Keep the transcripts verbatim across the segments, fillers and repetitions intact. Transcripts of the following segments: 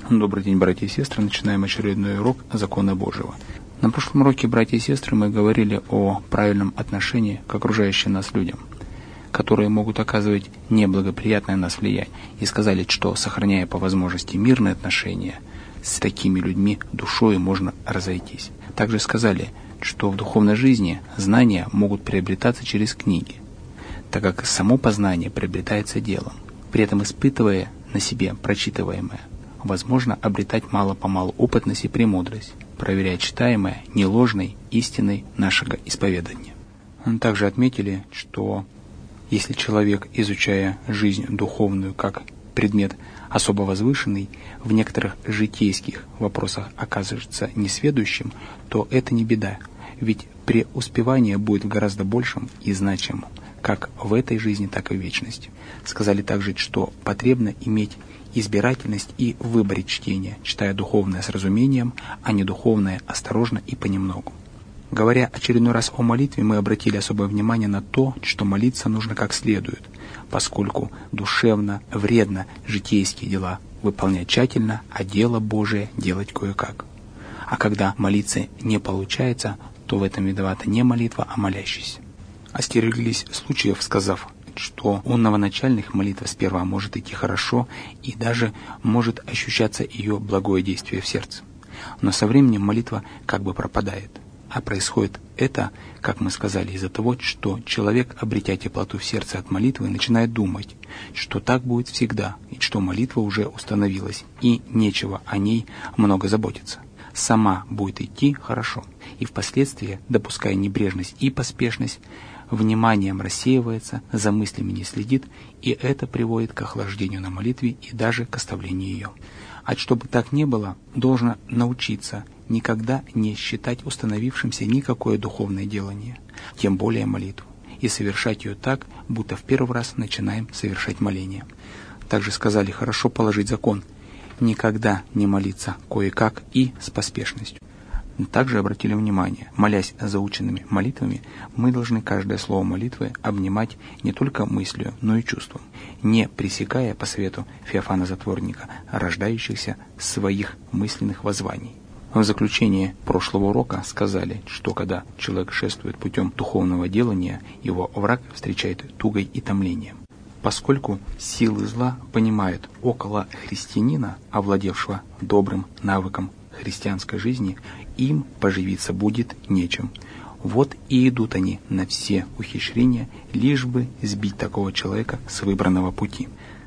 Добрый день, братья и сестры. Начинаем очередной урок закона Божьего. На прошлом уроке, братья и сестры, мы говорили о правильном отношении к окружающим нас людям, которые могут оказывать неблагоприятное на нас влияние, и сказали, что, сохраняя по возможности мирные отношения с такими людьми, душой можно разойтись. Также сказали, что в духовной жизни знания могут приобретаться через книги, так как само познание приобретается делом. При этом, испытывая на себе прочитываемое, возможно обретать мало-помалу опытность и премудрость, проверяя читаемое не ложной истиной нашего исповедания. Также отметили, что если человек, изучая жизнь духовную как предмет особо возвышенный, в некоторых житейских вопросах оказывается несведущим, то это не беда, ведь преуспевание будет гораздо большим и значимым, как в этой жизни, так и в вечности. Сказали также, что потребно иметь избирательность и в выборе чтения, читая духовное с разумением, а не духовное осторожно и понемногу. Говоря очередной раз о молитве, мы обратили особое внимание на то, что молиться нужно как следует, поскольку душевно вредно житейские дела выполнять тщательно, а дело Божие делать кое-как. А когда молиться не получается, то в этом виновата не молитва, а молящийся. Остереглись случаев, сказав, что у новоначальных молитва сперва может идти хорошо и даже может ощущаться ее благое действие в сердце. Но со временем молитва как бы пропадает. А происходит это, как мы сказали, из-за того, что человек, обретя теплоту в сердце от молитвы, начинает думать, что так будет всегда, и что молитва уже установилась, и нечего о ней много заботиться. Сама будет идти хорошо, и впоследствии, допуская небрежность и поспешность, вниманием рассеивается, за мыслями не следит, и это приводит к охлаждению на молитве и даже к оставлению ее. А чтобы так не было, должно научиться никогда не считать установившимся никакое духовное делание, тем более молитву, и совершать ее так, будто в первый раз начинаем совершать моление. Также сказали хорошо положить закон, никогда не молиться кое-как и с поспешностью. Также обратили внимание, молясь заученными молитвами, мы должны каждое слово молитвы обнимать не только мыслью, но и чувством, не пресекая по совету Феофана Затворника рождающихся своих мысленных воззваний. В заключение прошлого урока сказали, что когда человек шествует путем духовного делания, его враг встречает тугой и томлением. Поскольку силы зла понимают около христианина, овладевшего добрым навыком христианской жизни, им поживиться будет нечем. Вот и идут они на все ухищрения, лишь бы сбить такого человека с выбранного пути.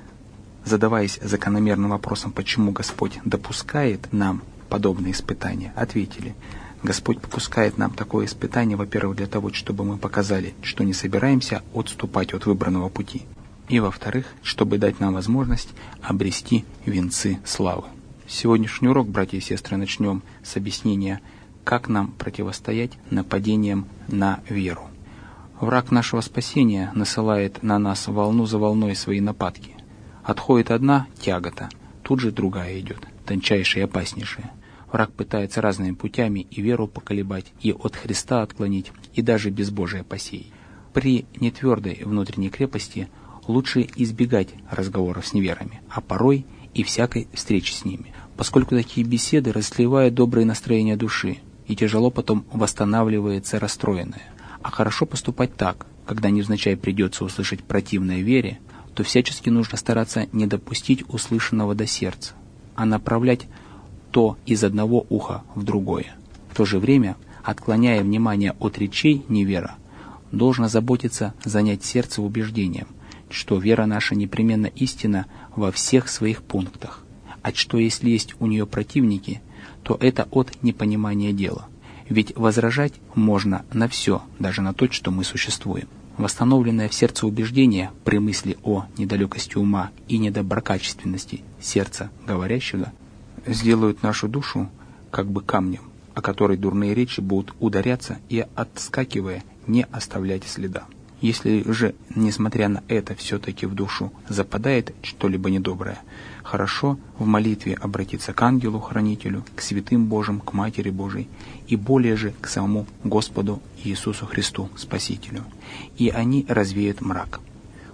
Задаваясь закономерным вопросом, почему Господь допускает нам подобные испытания, ответили: Господь попускает нам такое испытание, во-первых, для того, чтобы мы показали, что не собираемся отступать от выбранного пути, и, во-вторых, чтобы дать нам возможность обрести венцы славы. Сегодняшний урок, братья и сестры, начнем с объяснения, как нам противостоять нападениям на веру. Враг нашего спасения насылает на нас волну за волной свои нападки. Отходит одна тягота, тут же другая идет, тончайшая и опаснейшая. Враг пытается разными путями и веру поколебать, и от Христа отклонить, и даже безбожие посеять. При нетвердой внутренней крепости лучше избегать разговоров с неверами, а порой и всякой встречи с ними, поскольку такие беседы расливают доброе настроение души, и тяжело потом восстанавливается расстроенное. А хорошо поступать так, когда невзначай придется услышать противное вере, то всячески нужно стараться не допустить услышанного до сердца, а направлять то из одного уха в другое. В то же время, отклоняя внимание от речей невера, должно заботиться занять сердце убеждением, что вера наша непременно истина во всех своих пунктах, а что если есть у нее противники, то это от непонимания дела. Ведь возражать можно на все, даже на то, что мы существуем. Восстановленное в сердце убеждение при мысли о недалекости ума и недоброкачественности сердца говорящего сделают нашу душу как бы камнем, о который дурные речи будут ударяться и, отскакивая, не оставлять следа. Если же, несмотря на это, все-таки в душу западает что-либо недоброе, хорошо в молитве обратиться к ангелу-хранителю, к святым Божьим, к Матери Божией, и более же к самому Господу Иисусу Христу, Спасителю. И они развеют мрак.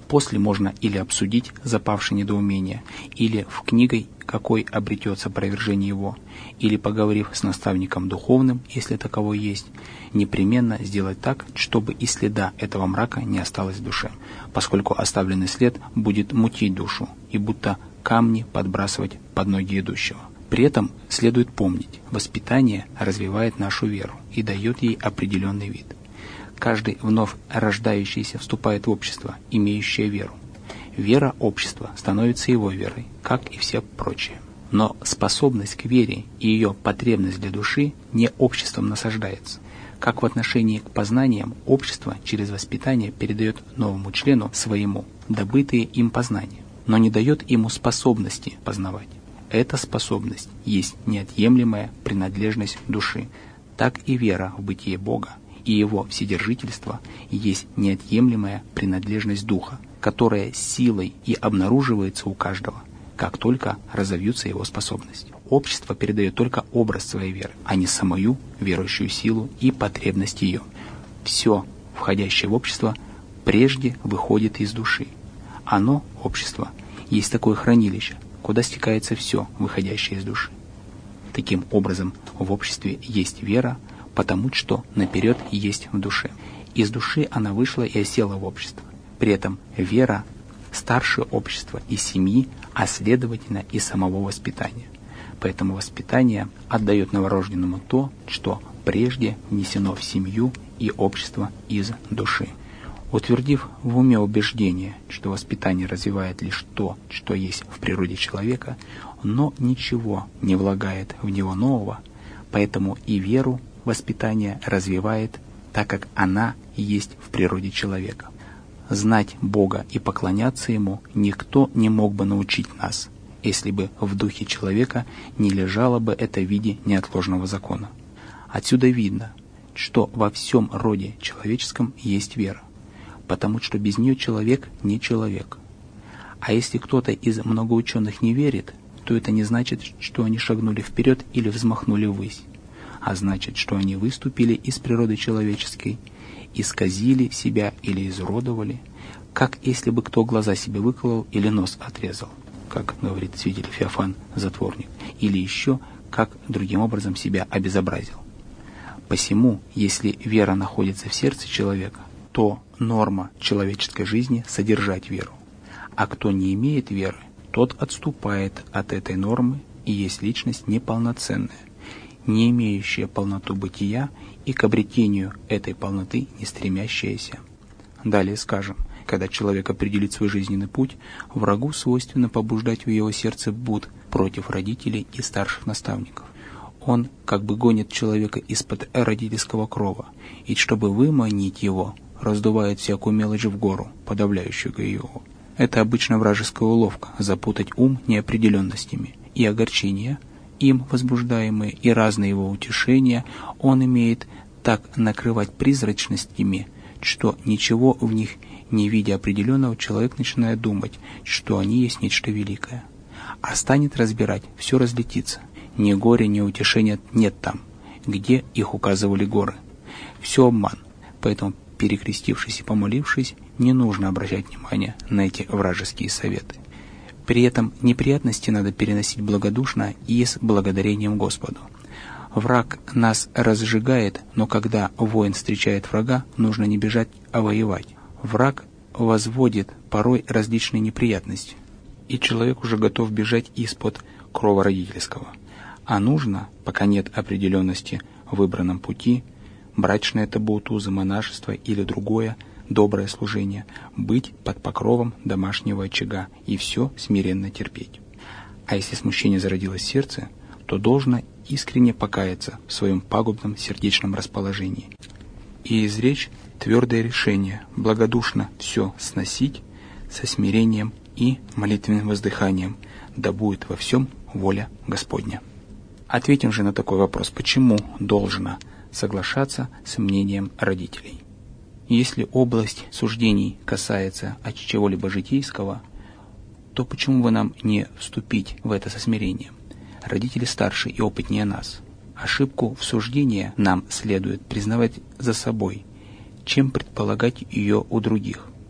После можно или обсудить запавшее недоумение, или в книгой какой обретется опровержение его, или, поговорив с наставником духовным, если таковой есть, непременно сделать так, чтобы и следа этого мрака не осталось в душе, поскольку оставленный след будет мутить душу и будто камни подбрасывать под ноги идущего. При этом следует помнить, воспитание развивает нашу веру и дает ей определенный вид. Каждый вновь рождающийся вступает в общество, имеющее веру. Вера общества становится его верой, как и все прочие. Но способность к вере и ее потребность для души не обществом насаждается. Как в отношении к познаниям, общество через воспитание передает новому члену своему добытые им познания, но не дает ему способности познавать. Эта способность есть неотъемлемая принадлежность души. Так и вера в бытие Бога и его вседержительство есть неотъемлемая принадлежность духа, которая силой и обнаруживается у каждого, как только разовьются его способности. Общество передает только образ своей веры, а не самую верующую силу и потребность ее. Все, входящее в общество, прежде выходит из души. Оно, общество, есть такое хранилище, куда стекается все, выходящее из души. Таким образом, в обществе есть вера, потому что наперед есть в душе. Из души она вышла и осела в общество. При этом вера старше общества и семьи, а следовательно и самого воспитания. Поэтому воспитание отдает новорожденному то, что прежде внесено в семью и общество из души. Утвердив в уме убеждение, что воспитание развивает лишь то, что есть в природе человека, но ничего не влагает в него нового, поэтому и веру воспитание развивает, так как она есть в природе человека. Знать Бога и поклоняться Ему никто не мог бы научить нас, если бы в духе человека не лежало бы это в виде неотложного закона. Отсюда видно, что во всем роде человеческом есть вера, потому что без нее человек не человек. А если кто-то из многоученых не верит, то это не значит, что они шагнули вперед или взмахнули ввысь, а значит, что они выступили из природы человеческой, исказили себя или изуродовали, как если бы кто глаза себе выколол или нос отрезал, как говорит свидетель Феофан Затворник, или еще как другим образом себя обезобразил. Посему, если вера находится в сердце человека, то норма человеческой жизни — содержать веру, а кто не имеет веры, тот отступает от этой нормы и есть личность неполноценная, не имеющая полноту бытия и к обретению этой полноты не стремящаяся. Далее скажем, когда человек определит свой жизненный путь, врагу свойственно побуждать в его сердце бунт против родителей и старших наставников. Он как бы гонит человека из-под родительского крова, и чтобы выманить его, раздувает всякую мелочь в гору, подавляющую его. Это обычно вражеская уловка — запутать ум неопределенностями, и огорчения, им возбуждаемые, и разные его утешения он имеет так накрывать призрачностями, что ничего в них не видя определенного, человек начинает думать, что они есть нечто великое. А станет разбирать, все разлетится. Ни горя, ни утешения нет там, где их указывали горы. Все обман. Поэтому, перекрестившись и помолившись, не нужно обращать внимание на эти вражеские советы. При этом неприятности надо переносить благодушно и с благодарением Господу. Враг нас разжигает, но когда воин встречает врага, нужно не бежать, а воевать. Враг возводит порой различные неприятности, и человек уже готов бежать из-под крова родительского. А нужно, пока нет определенности в выбранном пути, брачное табу, тузы, монашество или другое, доброе служение, быть под покровом домашнего очага и все смиренно терпеть. А если смущение зародилось в сердце, то должно искренне покаяться в своем пагубном сердечном расположении и изречь твердое решение благодушно все сносить со смирением и молитвенным воздыханием, да будет во всем воля Господня. Ответим же на такой вопрос, почему должно соглашаться с мнением родителей. Если область суждений касается от чего-либо житейского, то почему бы нам не вступить в это со смирением? Родители старше и опытнее нас. Ошибку в суждении нам следует признавать за собой, чем предполагать ее у других.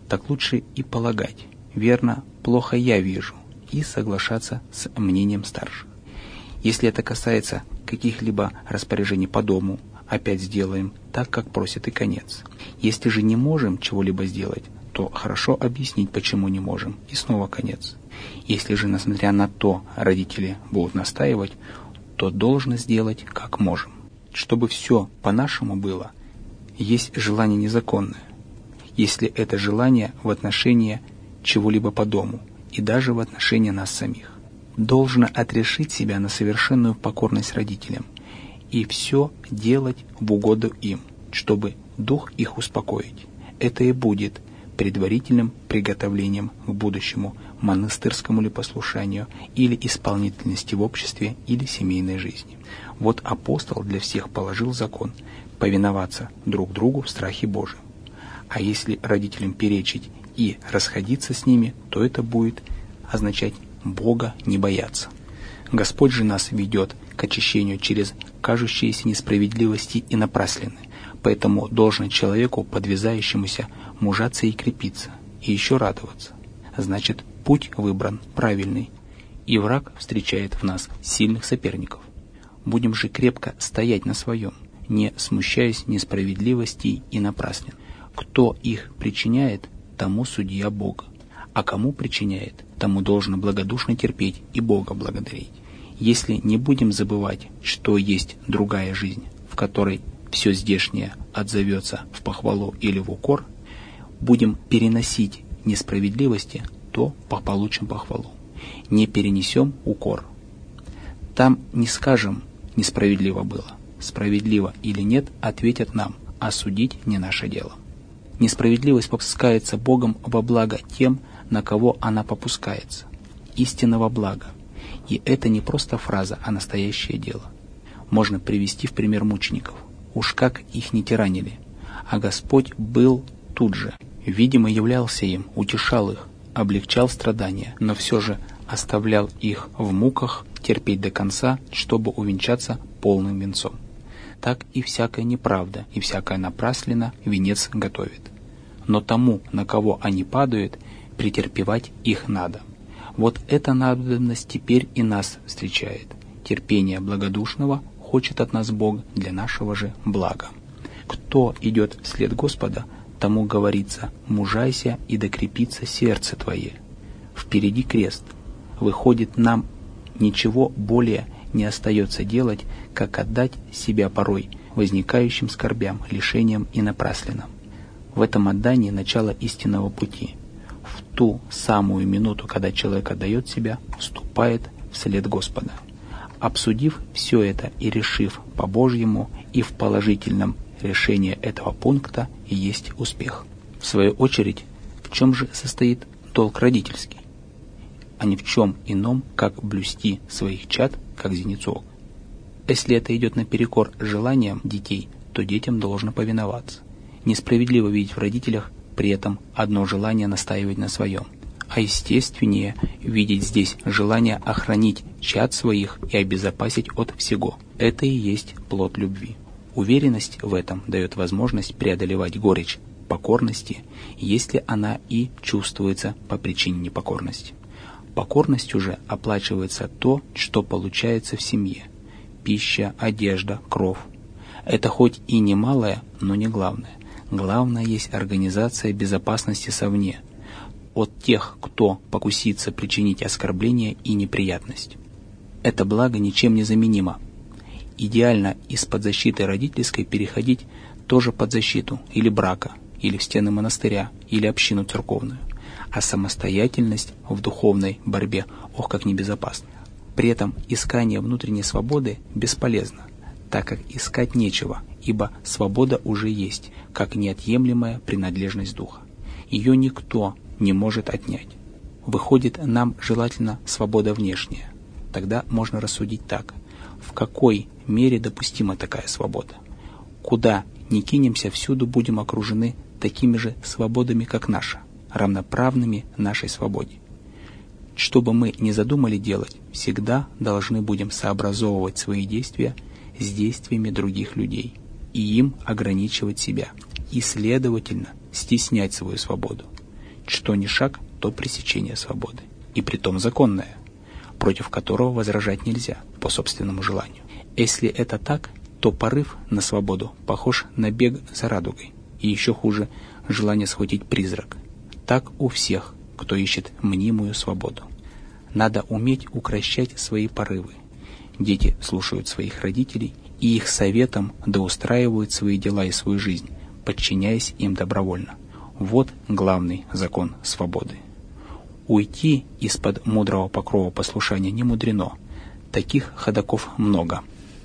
так лучше и полагать: верно, плохо я вижу, и соглашаться с мнением старших. Если это касается каких-либо распоряжений по дому, опять сделаем так, как просит и конец. Если же не можем чего-либо сделать, то хорошо объяснить, почему не можем, и снова конец. Если же, несмотря на то, родители будут настаивать, то должны сделать, как можем. Чтобы все по-нашему было, есть желание незаконное, если это желание в отношении чего-либо по дому и даже в отношении нас самих. Должно отрешить себя на совершенную покорность родителям и все делать в угоду им, чтобы дух их успокоить. Это и будет предварительным приготовлением к будущему монастырскому ли послушанию или исполнительности в обществе или семейной жизни. Вот апостол для всех положил закон – повиноваться друг другу в страхе Божьем. А если родителям перечить и расходиться с ними, то это будет означать Бога не бояться. Господь же нас ведет к очищению через кажущиеся несправедливости и напраслины, поэтому должно человеку, подвязающемуся, мужаться и крепиться, и еще радоваться. Значит, путь выбран правильный, и враг встречает в нас сильных соперников. Будем же крепко стоять на своем, не смущаясь несправедливостей и напраслин. Кто их причиняет, тому судья Бога, а кому причиняет, тому должно благодушно терпеть и Бога благодарить. Если не будем забывать, что есть другая жизнь, в которой все здешнее отзовется в похвалу или в укор, будем переносить несправедливости, то получим похвалу. Не перенесем укор. Там не скажем «несправедливо было». Справедливо или нет, ответят нам, а судить не наше дело. Несправедливость попускается Богом во благо тем, на кого она попускается. Истинного блага. И это не просто фраза, а настоящее дело. Можно привести в пример мучеников. Уж как их не тиранили. А Господь был тут же. Видимо, являлся им, утешал их, облегчал страдания, но все же оставлял их в муках терпеть до конца, чтобы увенчаться полным венцом. Так и всякая неправда, и всякая напраслина венец готовит. Но тому, на кого они падают, претерпевать их надо. Вот эта надобность теперь и нас встречает. Терпение благодушного хочет от нас Бог для нашего же блага. Кто идет вслед Господа, тому говорится: мужайся и докрепится сердце твое. Впереди крест. Выходит, нам ничего более не остается делать, как отдать себя порой возникающим скорбям, лишениям и напраслинам. В этом отдании начало истинного пути. В ту самую минуту, когда человек отдает себя, вступает вслед Господа. Обсудив все это и решив по-божьему и в положительном решении этого пункта, и есть успех. В свою очередь, в чем же состоит долг родительский? А ни в чем ином, как блюсти своих чад, как зеницу ока. Если это идет наперекор желаниям детей, то детям должно повиноваться. Несправедливо видеть в родителях при этом одно желание настаивать на своем, а естественнее видеть здесь желание охранить чад своих и обезопасить от всего. Это и есть плод любви. Уверенность в этом дает возможность преодолевать горечь покорности, если она и чувствуется по причине непокорности. Покорностью же оплачивается то, что получается в семье: пища, одежда, кров. Это хоть и немалое, но не главное. Главное есть организация безопасности совне от тех, кто покусится причинить оскорбление и неприятность. Это благо ничем не заменимо. Идеально из-под защиты родительской переходить тоже под защиту или брака, или в стены монастыря, или общину церковную. А самостоятельность в духовной борьбе, ох, как небезопасна. При этом искание внутренней свободы бесполезно, так как искать нечего, ибо свобода уже есть, как неотъемлемая принадлежность духа. Ее никто не может отнять. Выходит, нам желательно свобода внешняя. Тогда можно рассудить так: в какой мере допустима такая свобода? Куда ни кинемся, всюду будем окружены такими же свободами, как наша, равноправными нашей свободе. Что бы мы ни задумали делать, всегда должны будем сообразовывать свои действия с действиями других людей и им ограничивать себя, и, следовательно, стеснять свою свободу. что ни шаг, то пресечение свободы, и притом законное, против которого возражать нельзя по собственному желанию. Если это так, то порыв на свободу похож на бег за радугой, и еще хуже – желание схватить призрак. Так у всех, кто ищет мнимую свободу. Надо уметь укрощать свои порывы. Дети слушают своих родителей и их советом доустраивают свои дела и свою жизнь, подчиняясь им добровольно. Вот главный закон свободы. Уйти из-под мудрого покрова послушания не мудрено. Таких ходоков много.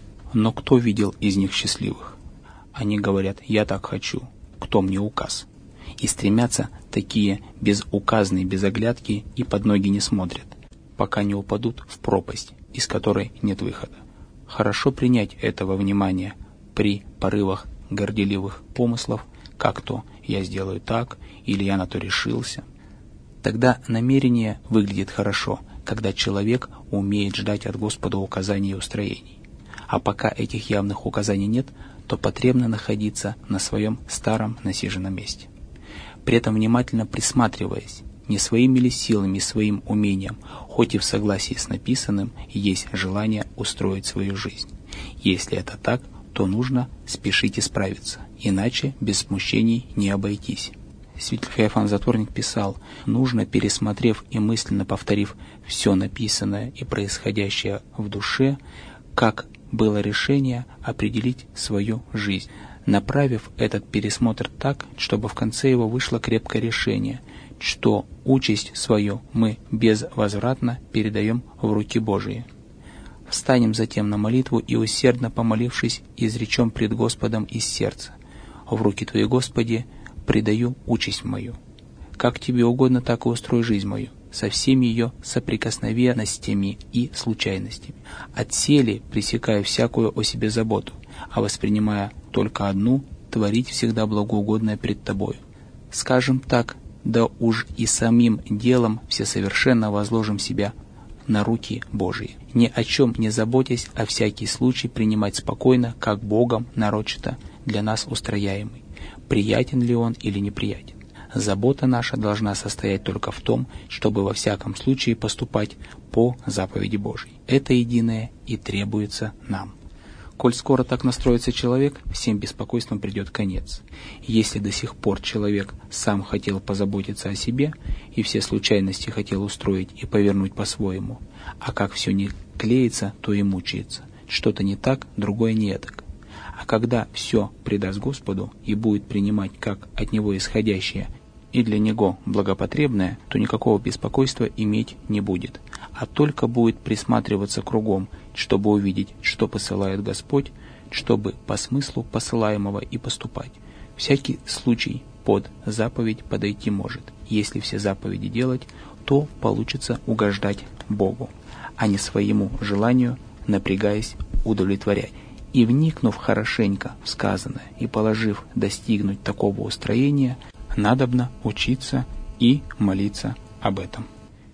Но кто видел из них счастливых? Они говорят: «Я так хочу, кто мне указ?» И стремятся такие безуказные, без оглядки и под ноги не смотрят, пока не упадут в пропасть, из которой нет выхода. Хорошо принять этого внимания при порывах горделивых помыслов, как то «я сделаю так» или «я на то решился». Тогда намерение выглядит хорошо, когда человек умеет ждать от Господа указаний и устроений. А пока этих явных указаний нет, то потребно находиться на своем старом насиженном месте. При этом внимательно присматриваясь, не своими ли силами и своим умением, хоть и в согласии с написанным, есть желание устроить свою жизнь. Если это так, то нужно спешить исправиться, иначе без смущений не обойтись. Святитель Феофан Затворник писал: нужно, пересмотрев и мысленно повторив все написанное и происходящее в душе, как было решение определить свою жизнь, направив этот пересмотр так, чтобы в конце его вышло крепкое решение, что участь свою мы безвозвратно передаем в руки Божии. Встанем затем на молитву и, усердно помолившись, изречем пред Господом из сердца: «В руки Твои, Господи, предаю участь мою. Как Тебе угодно, так и устрой жизнь мою, со всеми ее соприкосновенностями и случайностями. Отселе пресекая всякую о себе заботу, а воспринимая только одну, творить всегда благоугодное пред Тобою. Скажем так, да уж и самим делом всесовершенно возложим себя на руки Божии, ни о чем не заботясь, а всякий случай принимать спокойно, как Богом нарочито для нас устрояемый, приятен ли он или неприятен. Забота наша должна состоять только в том, чтобы во всяком случае поступать по заповеди Божьей. Это единое и требуется нам. Коль скоро так настроится человек, всем беспокойствам придет конец. Если до сих пор человек сам хотел позаботиться о себе и все случайности хотел устроить и повернуть по-своему, а как все не клеится, то и мучается. Что-то не так, другое не этак. А когда все предаст Господу и будет принимать как от Него исходящее и для Него благопотребное, то никакого беспокойства иметь не будет, а только будет присматриваться кругом, чтобы увидеть, что посылает Господь, чтобы по смыслу посылаемого и поступать. Всякий случай под заповедь подойти может. Если все заповеди делать, то получится угождать Богу, а не своему желанию, напрягаясь удовлетворять. И вникнув хорошенько в сказанное и положив достигнуть такого устроения, надобно учиться и молиться об этом.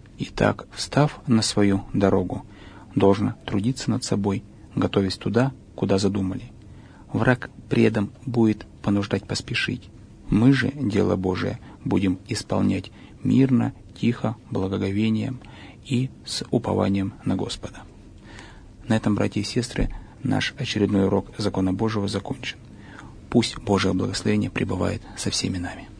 Итак, встав на свою дорогу, должно трудиться над собой, готовясь туда, куда задумали. Враг предом будет понуждать поспешить. Мы же, дело Божие, будем исполнять мирно, тихо, благоговением и с упованием на Господа. На этом, братья и сестры, наш очередной урок Закона Божьего закончен. Пусть Божие благословение пребывает со всеми нами.